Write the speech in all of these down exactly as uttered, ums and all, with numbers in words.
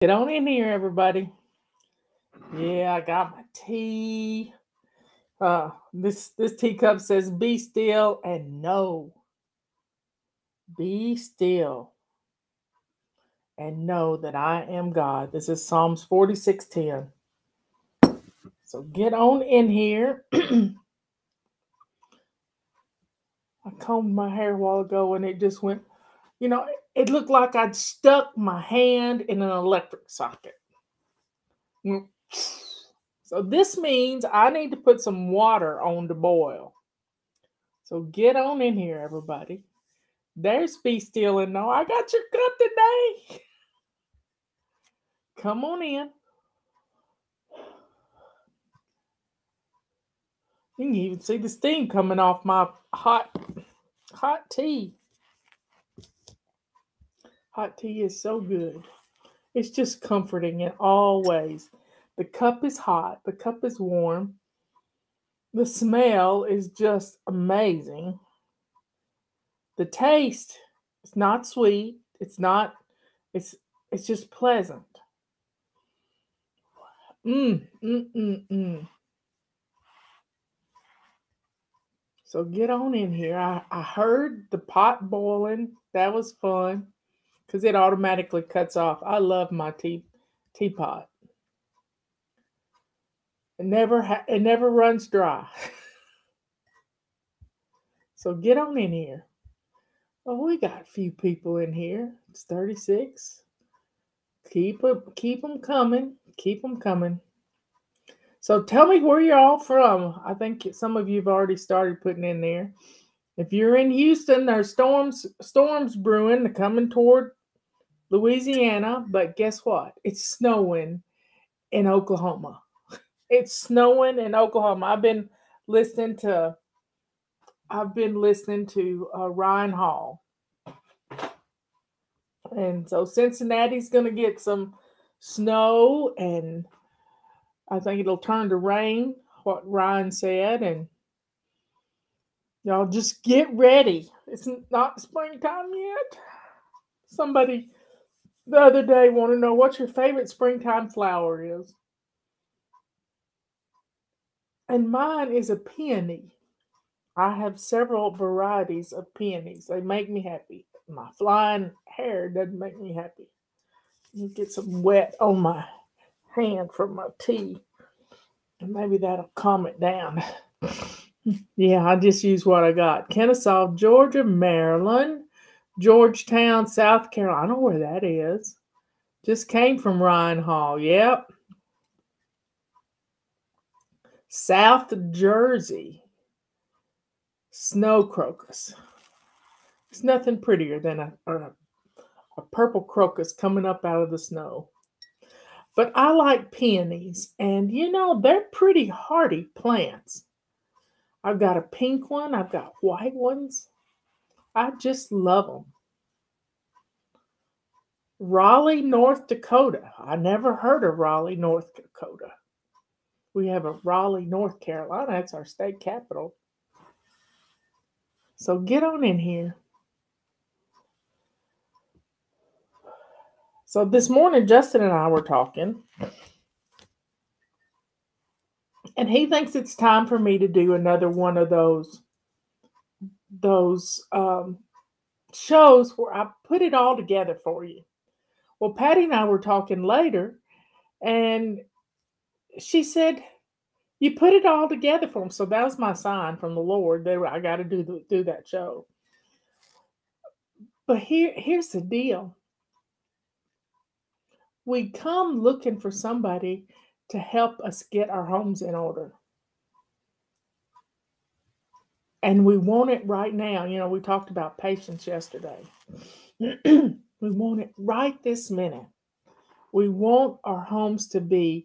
Get on in here, everybody. Yeah, I got my tea. Uh, this this teacup says, "Be still and know. Be still and know that I am God." This is Psalms forty-six ten. So get on in here. I combed my hair a while ago and it just went, you know, it looked like I'd stuck my hand in an electric socket. So this means I need to put some water on to boil. So get on in here, everybody. There's Be Still and Know. I got your cup today. Come on in. You can even see the steam coming off my hot, hot tea. Hot tea is so good. It's just comforting in all ways. The cup is hot. The cup is warm. The smell is just amazing. The taste is not sweet. It's not. It's it's just pleasant. Mm, mm, mm, mm. So get on in here. I, I heard the pot boiling. That was fun because it automatically cuts off. I love my tea teapot. It never ha- it never runs dry. So get on in here. Oh, we got a few people in here. It's thirty-six. Keep them, keep them coming. Keep them coming. So tell me where you're all from. I think some of you've already started putting in there. If you're in Houston, there's storms storms brewing coming toward Louisiana, but guess what? It's snowing in Oklahoma. It's snowing in Oklahoma. I've been listening to I've been listening to uh, Ryan Hall, and so Cincinnati's going to get some snow, and I think it'll turn to rain. What Ryan said, and y'all just get ready. It's not springtime yet. Somebody the other day want to know what your favorite springtime flower is. And mine is a peony. I have several varieties of peonies. They make me happy. My flying hair doesn't make me happy. You get some wet on my hand from my tea. And maybe that'll calm it down. Yeah, I just use what I got. Kennesaw, Georgia, Maryland, Georgetown, South Carolina. I know where that is. Just came from Ryan Hall. Yep. South Jersey. Snow crocus. It's nothing prettier than a, a, a purple crocus coming up out of the snow. But I like peonies, and you know, they're pretty hardy plants. I've got a pink one, I've got white ones. I just love them. Raleigh, North Dakota. I never heard of Raleigh, North Dakota. We have a Raleigh, North Carolina. That's our state capital. So get on in here. So this morning, Justin and I were talking, and he thinks it's time for me to do another one of those those um, shows where I put it all together for you. Well, Patty and I were talking later, and she said, "You put it all together for him." So that was my sign from the Lord. They were, I got to do the, do that show. But here, here's the deal. We come looking for somebody to help us get our homes in order. And we want it right now. You know, we talked about patience yesterday. We want it right this minute. We want our homes to be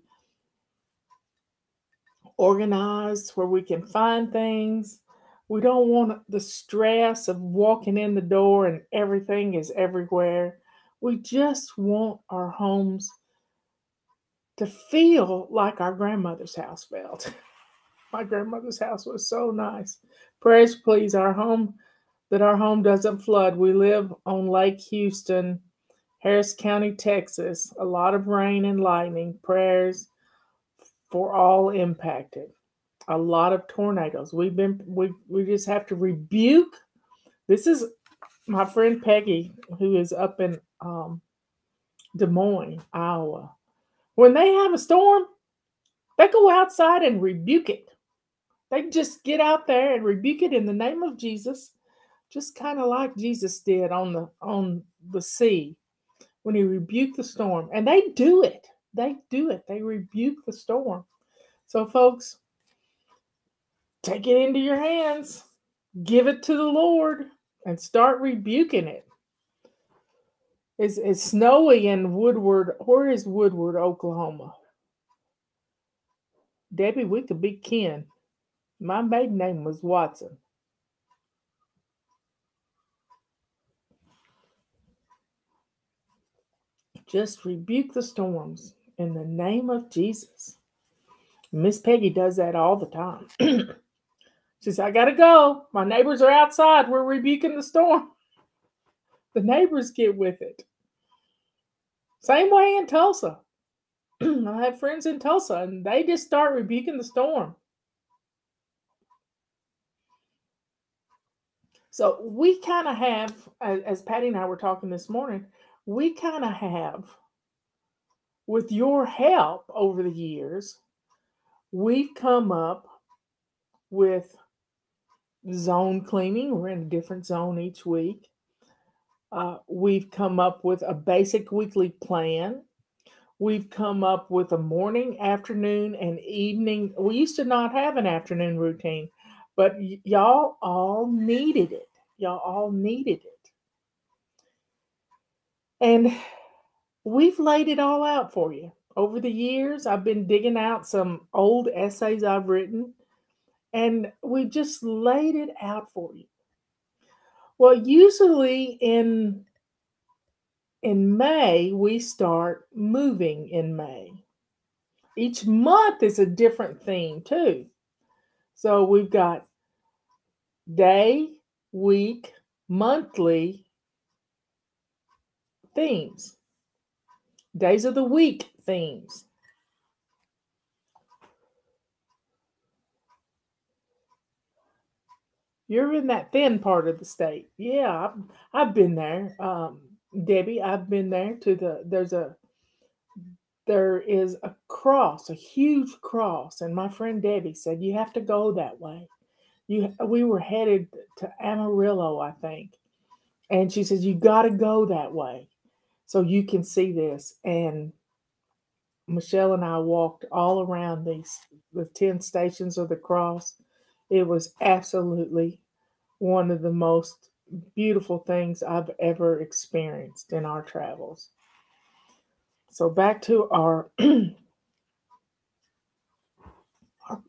organized where we can find things. We don't want the stress of walking in the door and everything is everywhere. We just want our homes to feel like our grandmother's house felt. My grandmother's house was so nice. Prayers, please, our home, that our home doesn't flood. We live on Lake Houston, Harris County, Texas. A lot of rain and lightning. Prayers for all impacted. A lot of tornadoes. We've been we we just have to rebuke. This is my friend Peggy, who is up in um, Des Moines, Iowa. When they have a storm, they go outside and rebuke it. They just get out there and rebuke it in the name of Jesus, just kind of like Jesus did on the on the sea when he rebuked the storm. And they do it. They do it. They rebuke the storm. So, folks, take it into your hands. Give it to the Lord and start rebuking it. It's, it's snowy in Woodward. Where is Woodward, Oklahoma? Debbie, we could be kin. My maiden name was Watson. Just rebuke the storms in the name of Jesus. Miss Peggy does that all the time. She says, I got to go. My neighbors are outside. We're rebuking the storm. The neighbors get with it. Same way in Tulsa. I have friends in Tulsa, and they just start rebuking the storm. So we kind of have, as, as Patty and I were talking this morning, we kind of have, with your help over the years, we've come up with zone cleaning. We're in a different zone each week. Uh, we've come up with a basic weekly plan. We've come up with a morning, afternoon, and evening. We used to not have an afternoon routine, but y- y'all all needed it. Y'all all needed it. And we've laid it all out for you. Over the years, I've been digging out some old essays I've written, and we just laid it out for you. Well, usually in in May, we start moving in May. Each month is a different theme, too. So we've got day, week, monthly themes. Days of the week themes. You're in that thin part of the state. Yeah, I've, I've been there. Um, Debbie, I've been there to the, there's a, there is a cross, a huge cross. And my friend Debbie said, you have to go that way. You, we were headed to Amarillo, I think. And she says, you got to go that way so you can see this. And Michelle and I walked all around these, the ten stations of the cross. It was absolutely one of the most beautiful things I've ever experienced in our travels. So back to our, our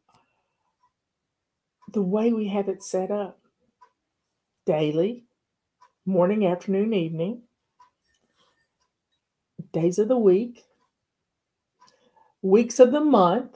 the way we have it set up. Daily, morning, afternoon, evening, days of the week, weeks of the month,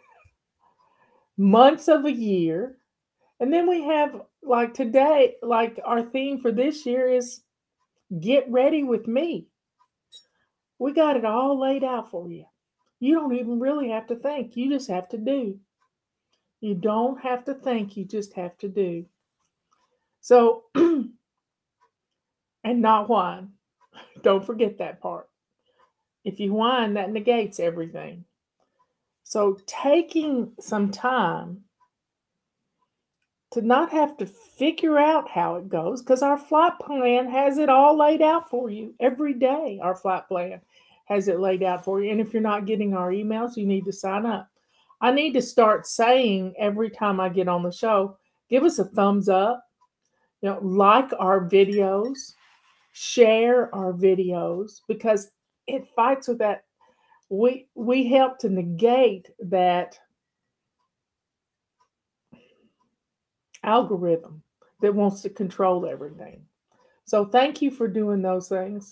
months of a year. And then we have, like today, like our theme for this year is get ready with me. We got it all laid out for you. You don't even really have to think. You just have to do. You don't have to think. You just have to do. So, and not whine. Don't forget that part. If you whine, that negates everything. So taking some time to not have to figure out how it goes, because our flight plan has it all laid out for you every day. Our flight plan has it laid out for you. And if you're not getting our emails, you need to sign up. I need to start saying every time I get on the show, give us a thumbs up, you know, like our videos, share our videos, because it fights with that. We, we help to negate that algorithm that wants to control everything. So thank you for doing those things.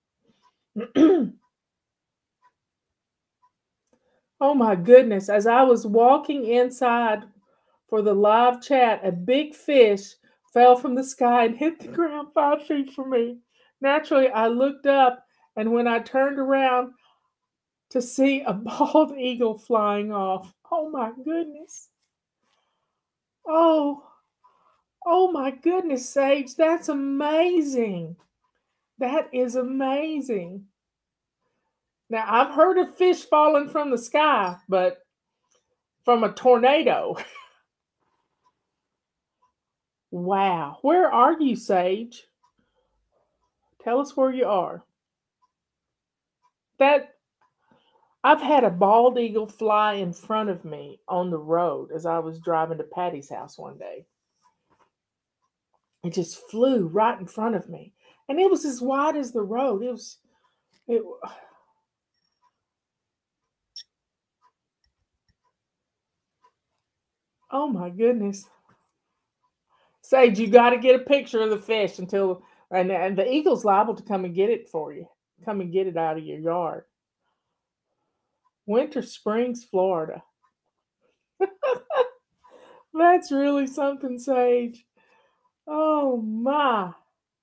Oh my goodness. As I was walking inside for the live chat, a big fish fell from the sky and hit the ground five feet from me. Naturally, I looked up And when I turned around to see a bald eagle flying off, oh my goodness. Oh, oh my goodness, Sage, that's amazing. That is amazing. Now, I've heard of fish falling from the sky, but from a tornado. Wow. Where are you, Sage? Tell us where you are. That I've had a bald eagle fly in front of me on the road as I was driving to Patty's house one day. It just flew right in front of me. And it was as wide as the road. It was it Oh my goodness. Sage, you got to get a picture of the fish until and, and the eagle's liable to come and get it for you. Come and get it out of your yard. Winter Springs, Florida. That's really something, Sage. Oh my.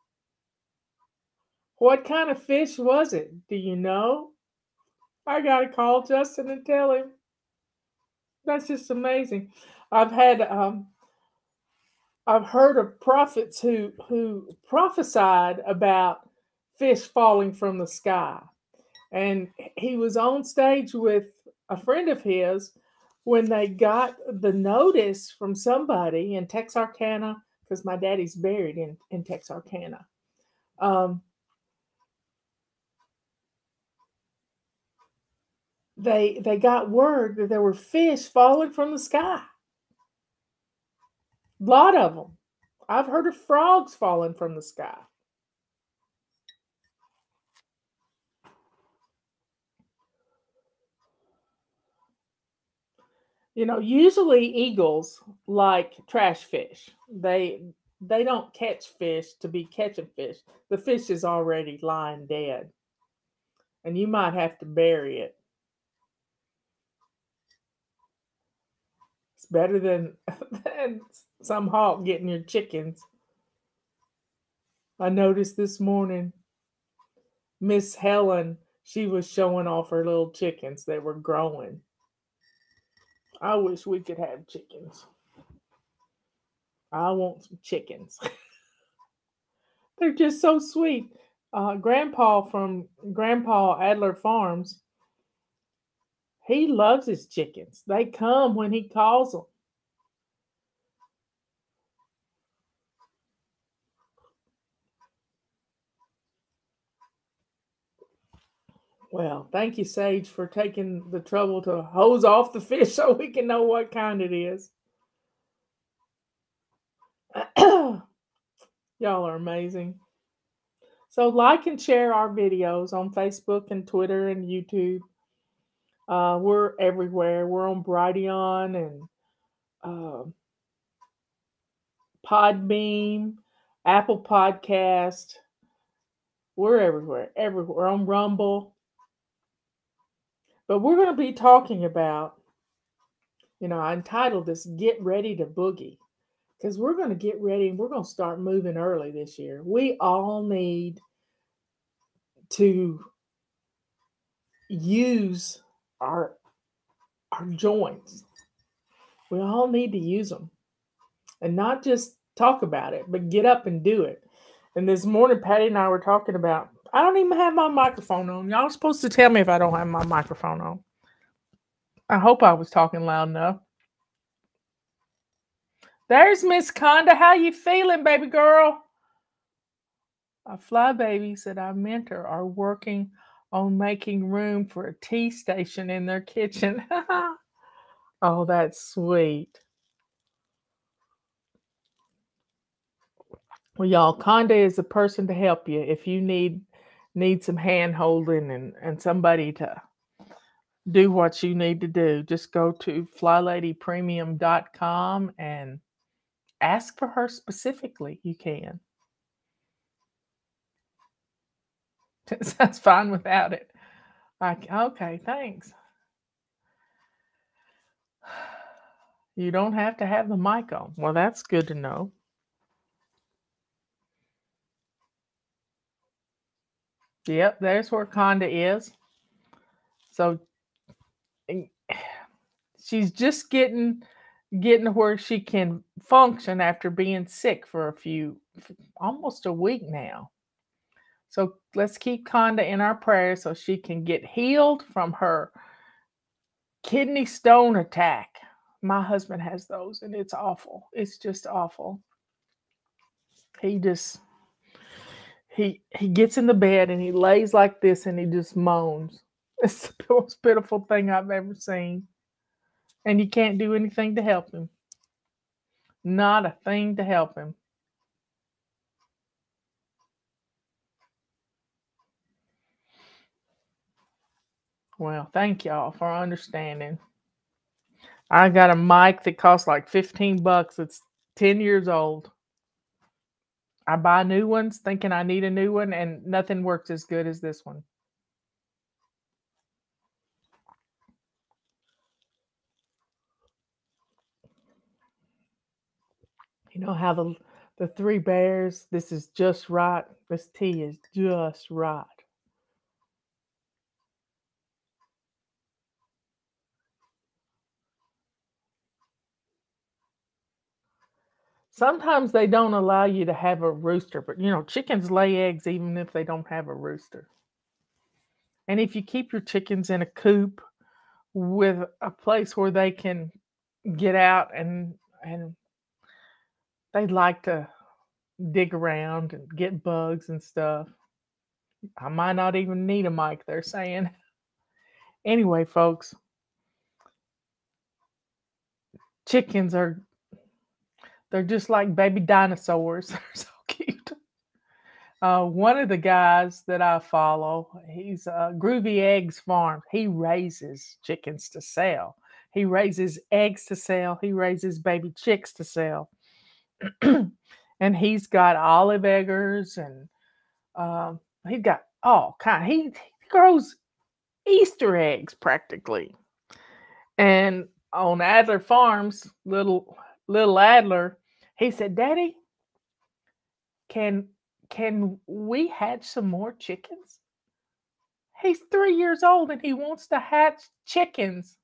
What kind of fish was it? Do you know? I got to call Justin and tell him. That's just amazing. I've had um I've heard of prophets who who prophesied about fish falling from the sky. And he was on stage with a friend of his when they got the notice from somebody in Texarkana, because my daddy's buried in, in Texarkana. Um, they they got word that there were fish falling from the sky. A lot of them. I've heard of frogs falling from the sky. You know, usually eagles like trash fish. They they don't catch fish to be catching fish. The fish is already lying dead. And you might have to bury it. It's better than, than some hawk getting your chickens. I noticed this morning Miss Helen, she was showing off her little chickens that were growing. I wish we could have chickens. I want some chickens. They're just so sweet. Uh, Grandpa from Grandpa Adler Farms, he loves his chickens. They come when he calls them. Well, thank you, Sage, for taking the trouble to hose off the fish so we can know what kind it is. Y'all are amazing. So like and share our videos on Facebook and Twitter and YouTube. Uh, we're everywhere. We're on Brighteon and uh, Podbeam, Apple Podcast. We're everywhere. Everywhere. We're on Rumble. But we're going to be talking about, you know, I entitled this Get Ready to Boogie. Because we're going to get ready and we're going to start moving early this year. We all need to use our our joints. We all need to use them and not just talk about it, but get up and do it. And this morning, Patty and I were talking about, I don't even have my microphone on. Y'all are supposed to tell me if I don't have my microphone on. I hope I was talking loud enough. There's Miss Conda. How you feeling, baby girl? A fly baby said our mentor are working on making room for a tea station in their kitchen. Oh, that's sweet. Well, y'all, Conda is the person to help you if you need need some hand holding and, and somebody to do what you need to do. Just go to fly lady premium dot com and ask for her specifically. You can. That's fine without it. Like, okay, thanks. You don't have to have the mic on. Well, that's good to know. Yep, there's where Conda is. So eh, she's just getting getting where she can function after being sick for a few almost a week now. So let's keep Conda in our prayers so she can get healed from her kidney stone attack. My husband has those and it's awful. It's just awful. He just he he gets in the bed and he lays like this and he just moans. It's the most pitiful thing I've ever seen. And you can't do anything to help him. Not a thing to help him. Well, thank y'all for understanding. I got a mic that costs like fifteen bucks. It's ten years old. I buy new ones thinking I need a new one, and nothing works as good as this one. You know how the the three bears, this is just right. This tea is just right. Sometimes they don't allow you to have a rooster, but you know, chickens lay eggs even if they don't have a rooster. And if you keep your chickens in a coop with a place where they can get out and and they like to dig around and get bugs and stuff. I might not even need a mic, they're saying. Anyway, folks, chickens are they're just like baby dinosaurs. They're so cute. Uh, one of the guys that I follow, he's uh, Groovy Eggs Farm. He raises chickens to sell. He raises eggs to sell. He raises baby chicks to sell. And he's got olive eggers and um, he got all kind. He, he grows Easter eggs practically. And on Adler Farms, little little Adler, he said, "Daddy, can can we hatch some more chickens?" He's three years old and he wants to hatch chickens.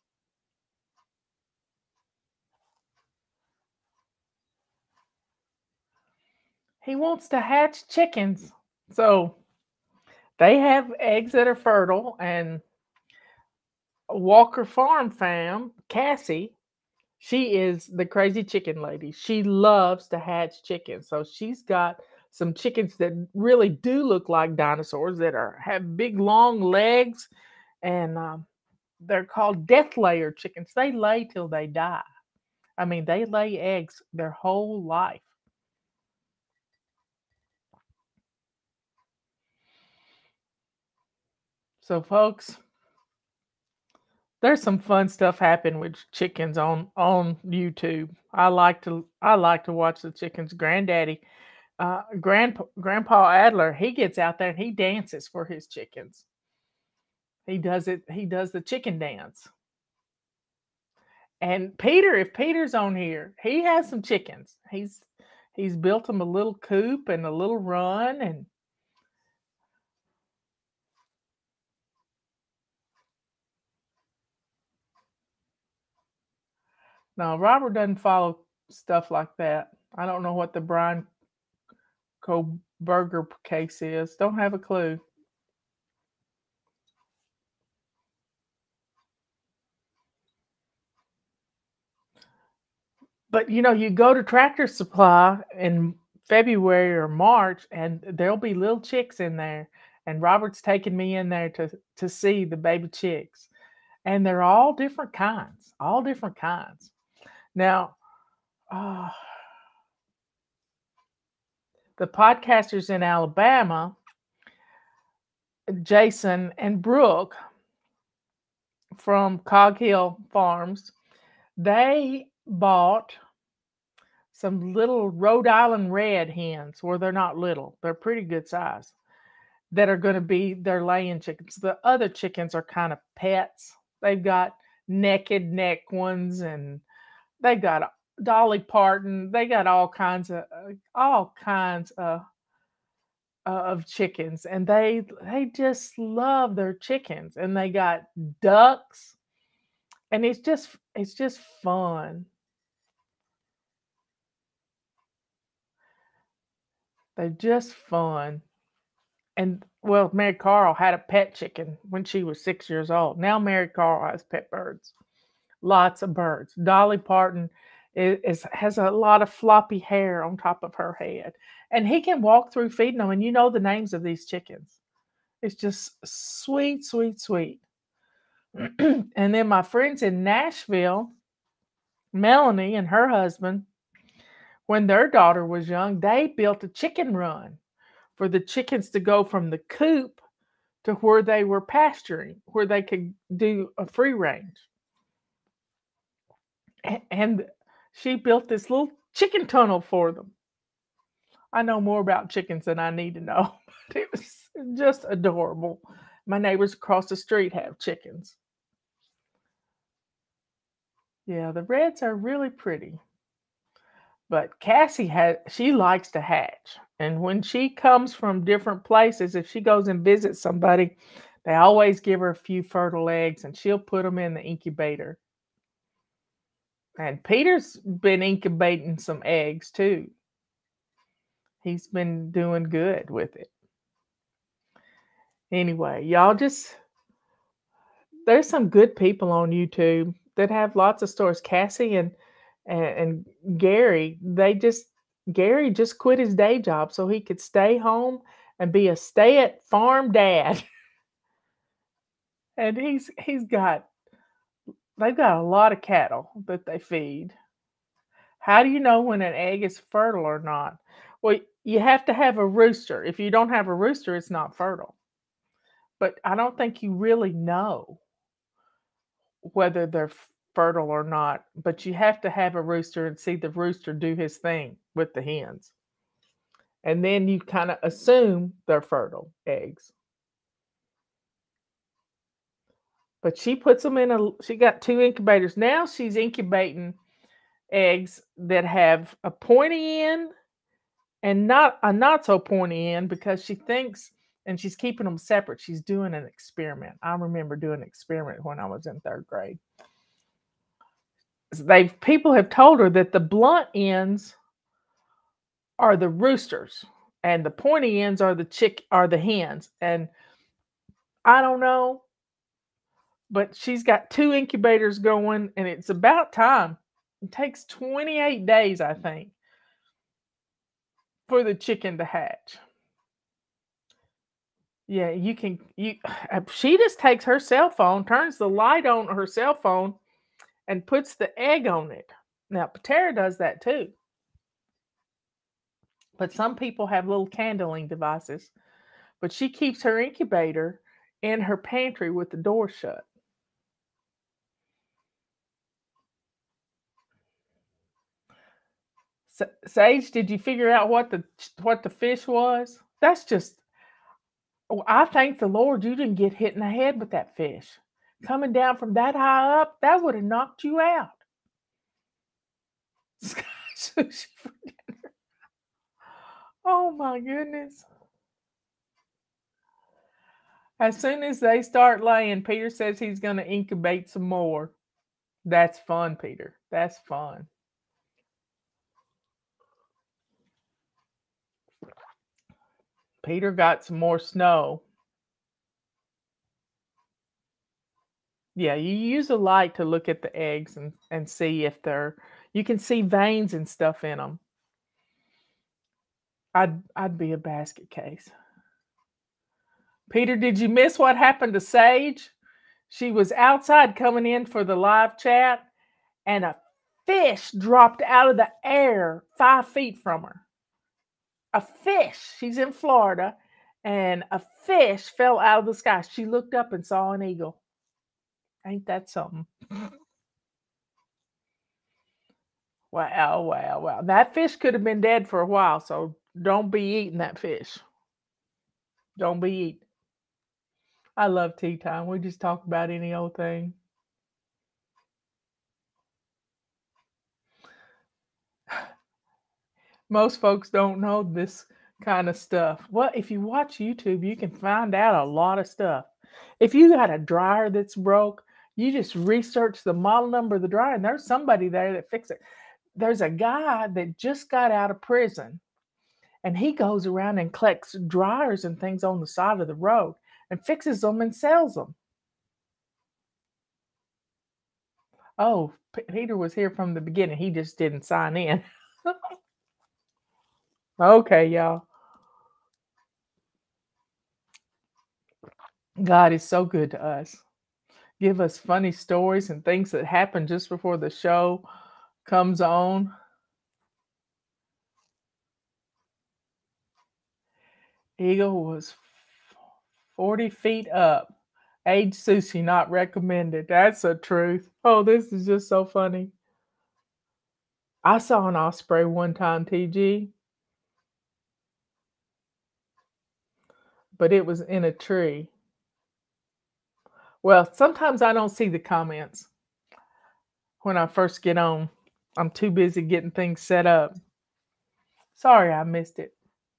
He wants to hatch chickens. So they have eggs that are fertile, and Walker Farm fam, Cassie, she is the crazy chicken lady. She loves to hatch chickens. So she's got some chickens that really do look like dinosaurs that are have big long legs, and um, they're called death layer chickens. They lay till they die. I mean, they lay eggs their whole life. So, folks, there's some fun stuff happening with chickens on on YouTube. I like to I like to watch the chickens. Granddaddy, uh, Grandpa Grandpa Adler, he gets out there and he dances for his chickens. He does it. He does the chicken dance. And Peter, if Peter's on here, he has some chickens. He's he's built them a little coop and a little run, and no, Robert doesn't follow stuff like that. I don't know what the Brian Koberger case is. Don't have a clue. But you know, you go to Tractor Supply in February or March, and there'll be little chicks in there. And Robert's taking me in there to to see the baby chicks, and they're all different kinds, all different kinds. Now, uh, the podcasters in Alabama, Jason and Brooke from Cog Hill Farms, they bought some little Rhode Island red hens. Where they're not little, they're pretty good size, that are going to be their laying chickens. The other chickens are kind of pets. They've got naked neck ones, and they got Dolly Parton. They got all kinds of uh, all kinds of uh, of chickens, and they they just love their chickens, and they got ducks, and it's just it's just fun. They're just fun. And well, Mary Carl had a pet chicken when she was six years old. Now Mary Carl has pet birds, lots of birds. Dolly Parton is, is has a lot of floppy hair on top of her head, and he can walk through feeding them. And you know the names of these chickens. It's just sweet, sweet, sweet. And then my friends in Nashville, Melanie and her husband, when their daughter was young, they built a chicken run for the chickens to go from the coop to where they were pasturing, where they could do a free range. And she built this little chicken tunnel for them. I know more about chickens than I need to know, but it was just adorable. My neighbors across the street have chickens. Yeah, the reds are really pretty. But Cassie had she likes to hatch. And when she comes from different places, if she goes and visits somebody, they always give her a few fertile eggs and she'll put them in the incubator. And Peter's been incubating some eggs too. He's been doing good with it. Anyway, y'all just there's some good people on YouTube that have lots of stories. Cassie and and, and Gary, they just Gary just quit his day job so he could stay home and be a stay at farm dad. And he's he's got they've got a lot of cattle that they feed. How do you know when an egg is fertile or not? Well, you have to have a rooster. If you don't have a rooster, it's not fertile. But I don't think you really know whether they're fertile or not, but you have to have a rooster and see the rooster do his thing with the hens. And then you kind of assume they're fertile eggs. But she puts them in a she got two incubators. Now she's incubating eggs that have a pointy end and not a not so pointy end because she thinks and she's keeping them separate. She's doing an experiment. I remember doing an experiment when I was in third grade. They people have told her that the blunt ends are the roosters and the pointy ends are the chick are the hens. And I don't know, but she's got two incubators going and it's about time. It takes twenty-eight days, I think, for the chicken to hatch. Yeah, you can you she just takes her cell phone, turns the light on her cell phone and puts the egg on it. Now, Patera does that too. But some people have little candling devices. But she keeps her incubator in her pantry with the door shut. Sa- Sage, did you figure out what the what the fish was? That's just oh, I thank the Lord you didn't get hit in the head with that fish. Coming down from that high up, that would have knocked you out. Sky sushi for dinner. Oh my goodness. As soon as they start laying, Peter says he's going to incubate some more. That's fun, Peter. That's fun. Peter got some more snow. Yeah, you use a light to look at the eggs and, and see if they're you can see veins and stuff in them. I'd I'd be a basket case. Peter, did you miss what happened to Sage? She was outside coming in for the live chat, and a fish dropped out of the air five feet from her. A fish. She's in Florida, and a fish fell out of the sky. She looked up and saw an eagle. Ain't that something? Wow, wow, wow. That fish could have been dead for a while, so don't be eating that fish. Don't be eating. I love tea time. We just talk about any old thing. Most folks don't know this kind of stuff. Well, if you watch YouTube, you can find out a lot of stuff. If you got a dryer that's broke, you just research the model number of the dryer, and there's somebody there that fixes it. There's a guy that just got out of prison, and he goes around and collects dryers and things on the side of the road and fixes them and sells them. Oh, P- Peter was here from the beginning. He just didn't sign in. Okay, y'all. God is so good to us. Give us funny stories and things that happen just before the show comes on. Eagle was forty feet up. Age sushi not recommended. That's the truth. Oh, this is just so funny. I saw an osprey one time, T G, but it was in a tree. Well, sometimes I don't see the comments when I first get on. I'm too busy getting things set up. Sorry I missed it.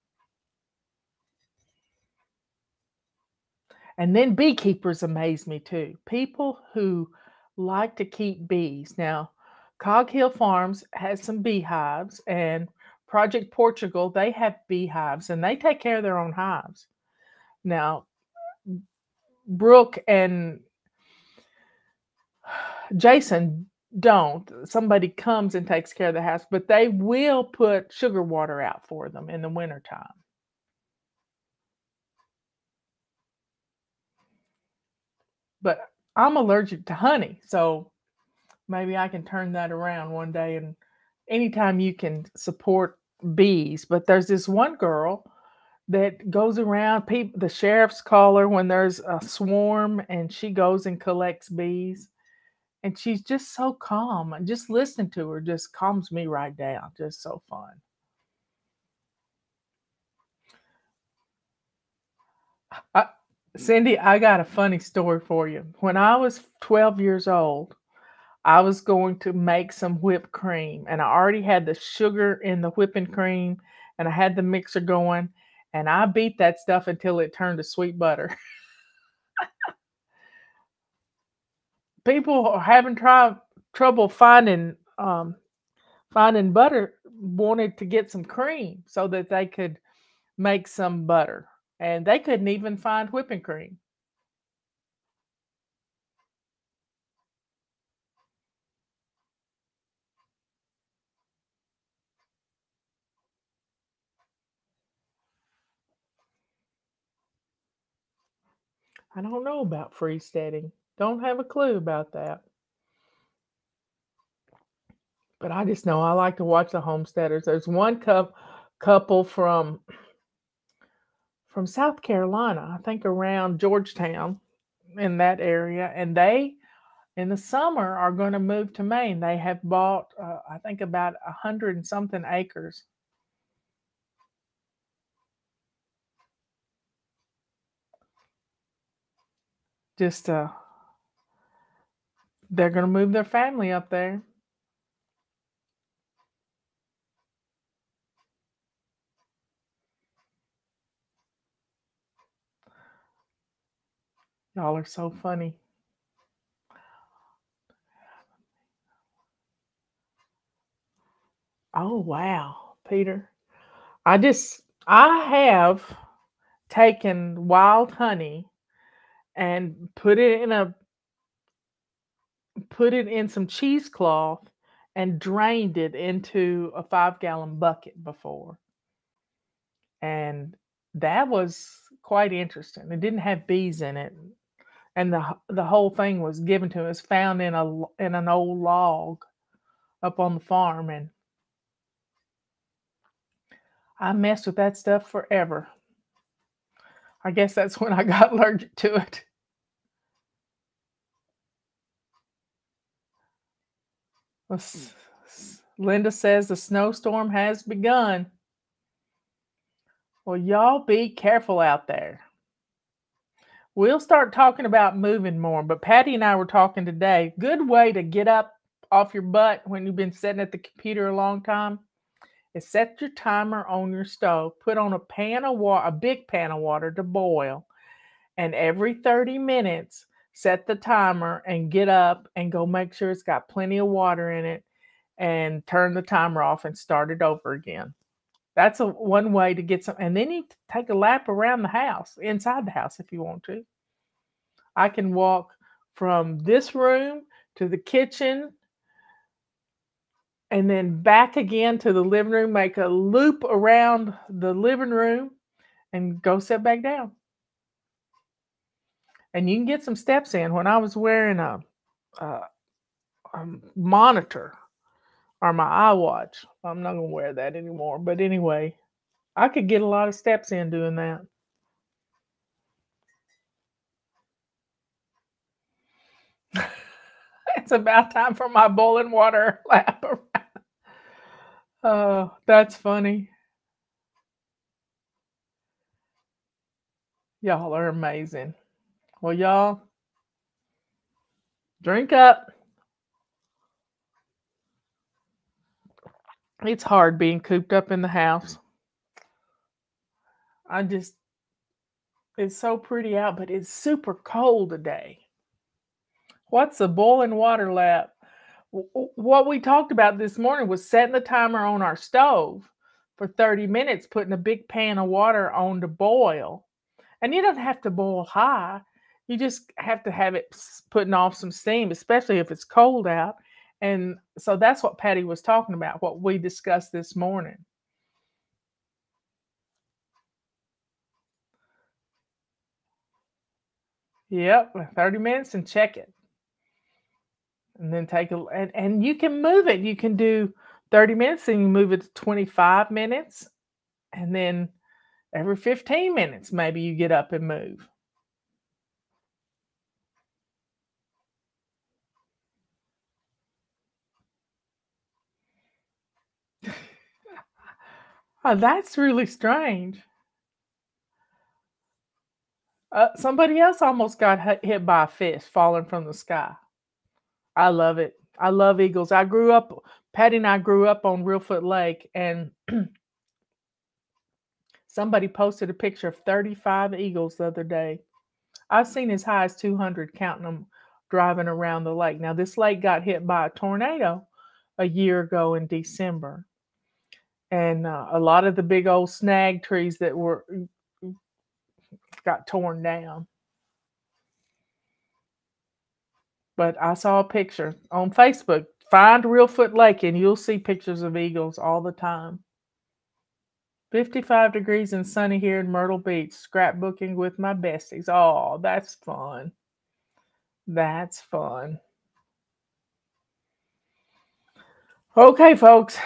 And then beekeepers amaze me too. People who like to keep bees. Now, Cog Hill Farms has some beehives, and Project Portugal, they have beehives, and they take care of their own hives. Now, Brooke and Jason don't. Somebody comes and takes care of the house, but they will put sugar water out for them in the wintertime. But I'm allergic to honey, so maybe I can turn that around one day. And anytime you can support bees, but there's this one girl that goes around. People, the sheriffs call her when there's a swarm, and she goes and collects bees. And she's just so calm. And just listening to her just calms me right down. Just so fun. I, Cindy, I got a funny story for you. When I was twelve years old, I was going to make some whipped cream, and I already had the sugar in the whipping cream, and I had the mixer going, and I beat that stuff until it turned to sweet butter. People are having try, trouble finding um, finding butter, wanted to get some cream so that they could make some butter, and they couldn't even find whipping cream. I don't know about freesteading. Don't have a clue about that. But I just know I like to watch the homesteaders. There's one cou- couple from from South Carolina, I think around Georgetown in that area, and they in the summer are going to move to Maine. They have bought, uh, I think, about a hundred and something acres. Just uh, they're going to move their family up there. Y'all are so funny. Oh wow, Peter. I just I have taken wild honey and put it in a put it in some cheesecloth and drained it into a five gallon bucket before. And that was quite interesting. It didn't have bees in it. And the h- the whole thing was given to us, found in a l- in an old log up on the farm, and I messed with that stuff forever. I guess that's when I got allergic to it. Well, s- s- Linda says the snowstorm has begun. Well, y'all be careful out there. We'll start talking about moving more, but Patty and I were talking today. Good way to get up off your butt when you've been sitting at the computer a long time is set your timer on your stove, put on a pan of water, a big pan of water to boil, and every thirty minutes, set the timer and get up and go make sure it's got plenty of water in it and turn the timer off and start it over again. That's a one way to get some, and then you take a lap around the house, inside the house if you want to. I can walk from this room to the kitchen and then back again to the living room, make a loop around the living room and go sit back down. And you can get some steps in. When I was wearing a, a, a monitor or my iWatch, I'm not going to wear that anymore. But anyway, I could get a lot of steps in doing that. It's about time for my boiling water lap around. Oh, that's funny. Y'all are amazing. Well, y'all, drink up. It's hard being cooped up in the house. I just, it's so pretty out, but it's super cold today. What's a boiling water lap? What we talked about this morning was setting the timer on our stove for thirty minutes, putting a big pan of water on to boil. And you don't have to boil high. You just have to have it putting off some steam, especially if it's cold out. And so that's what Patty was talking about, what we discussed this morning. Yep, thirty minutes and check it. And then take a, and, and you can move it. You can do thirty minutes and you move it to twenty-five minutes. And then every fifteen minutes, maybe you get up and move. Oh, that's really strange. Uh, somebody else almost got hit by a fish falling from the sky. I love it. I love eagles. I grew up, Patty and I grew up on Reelfoot Lake, and somebody posted a picture of thirty-five eagles the other day. I've seen as high as two hundred counting them driving around the lake. Now, this lake got hit by a tornado a year ago in December. And uh, a lot of the big old snag trees that were got torn down. But I saw a picture on Facebook. Find Reelfoot Lake and you'll see pictures of eagles all the time. fifty-five degrees and sunny here in Myrtle Beach. Scrapbooking with my besties. Oh, that's fun. That's fun. Okay, folks.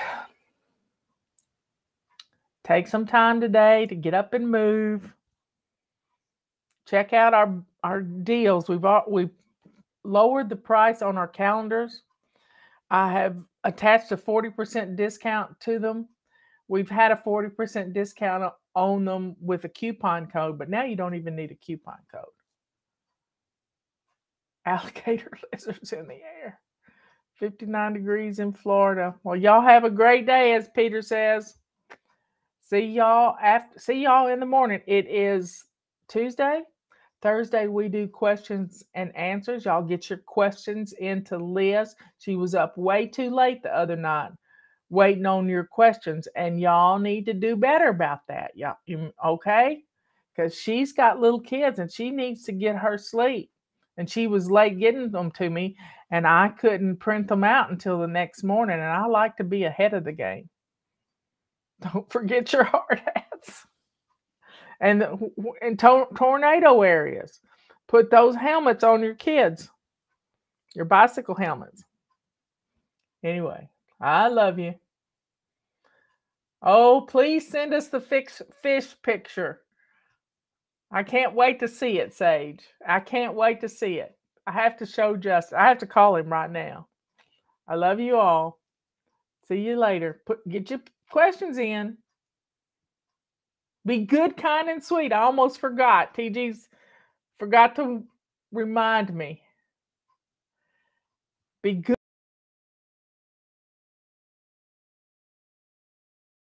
Take some time today to get up and move. Check out our, our deals. We've we've lowered the price on our calendars. I have attached a forty percent discount to them. We've had a forty percent discount on them with a coupon code, but now you don't even need a coupon code. Alligator lizards in the air. fifty-nine degrees in Florida. Well, y'all have a great day, as Peter says. See y'all after see y'all in the morning. It is Tuesday. Thursday, we do questions and answers. Y'all get your questions into Liz. She was up way too late the other night waiting on your questions, and y'all need to do better about that. Y'all, okay? Because she's got little kids, and she needs to get her sleep. And she was late getting them to me, and I couldn't print them out until the next morning, and I like to be ahead of the game. Don't forget your hard hats. And in to- tornado areas, put those helmets on your kids, your bicycle helmets. Anyway, I love you. Oh, please send us the fix- fish picture. I can't wait to see it, Sage. I can't wait to see it. I have to show Justin. I have to call him right now. I love you all. See you later. Put get your questions in. Be good, kind, and sweet. I almost forgot. T G's forgot to remind me. Be good.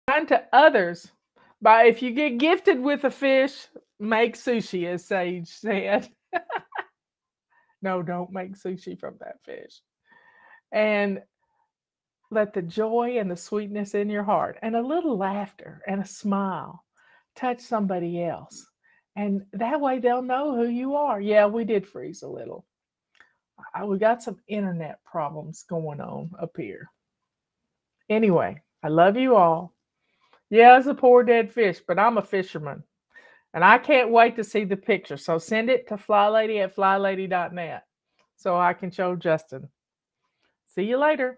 kind to others. But if you get gifted with a fish, make sushi, as Sage said. No, don't make sushi from that fish. And let the joy and the sweetness in your heart and a little laughter and a smile touch somebody else. And that way they'll know who you are. Yeah, we did freeze a little. I, we got some internet problems going on up here. Anyway, I love you all. Yeah, it's a poor dead fish, but I'm a fisherman. And I can't wait to see the picture. So send it to flylady at flylady dot net so I can show Justin. See you later.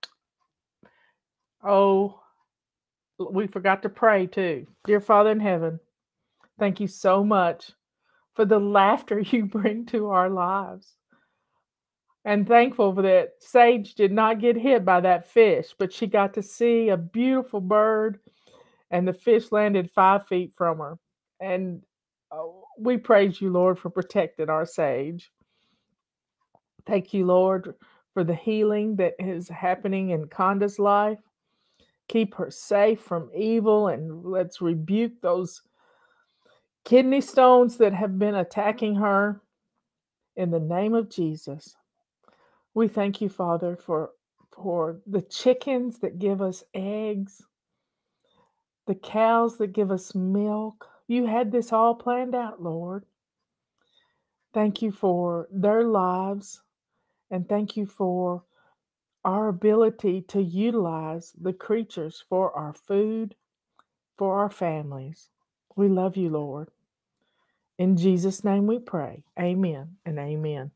Oh, we forgot to pray too. Dear Father in heaven, thank you so much for the laughter you bring to our lives. And thankful that Sage did not get hit by that fish, but she got to see a beautiful bird and the fish landed five feet from her. And oh, we praise you, Lord, for protecting our Sage. Thank you, Lord, for the healing that is happening in Conda's life. Keep her safe from evil, and let's rebuke those kidney stones that have been attacking her in the name of Jesus. We thank you, Father, for, for the chickens that give us eggs, the cows that give us milk. You had this all planned out, Lord. Thank you for their lives, and thank you for our ability to utilize the creatures for our food, for our families. We love you, Lord. In Jesus' name we pray. Amen and amen.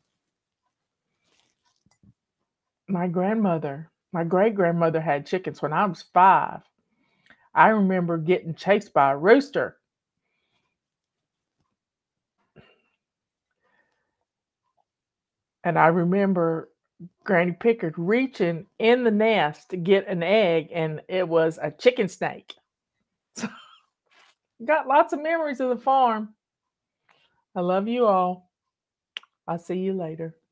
My grandmother, my great-grandmother had chickens when I was five. I remember getting chased by a rooster. And I remember Granny Pickard reaching in the nest to get an egg, and it was a chicken snake. So, got lots of memories of the farm. I love you all. I'll see you later.